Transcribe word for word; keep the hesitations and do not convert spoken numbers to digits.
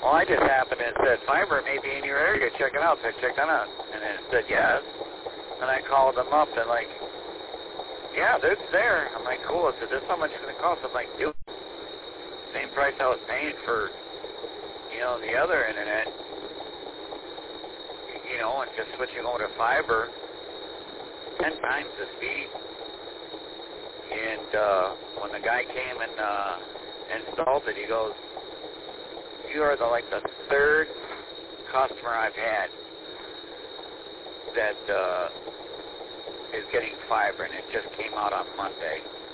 well, I just happened and said, fiber may be in your area. Check it out. So I checked it out. And it said, yes. And I called them up and like, yeah, it's there. I'm like, cool. I said, this is how much it's going to cost. I'm like, dude, same price I was paying for, you know, the other internet, you know, and just switching over to fiber, ten times the speed. And uh, when the guy came and uh, installed it, he goes, you are the, like the third customer I've had that uh, is getting fiber, and it just came out on Monday.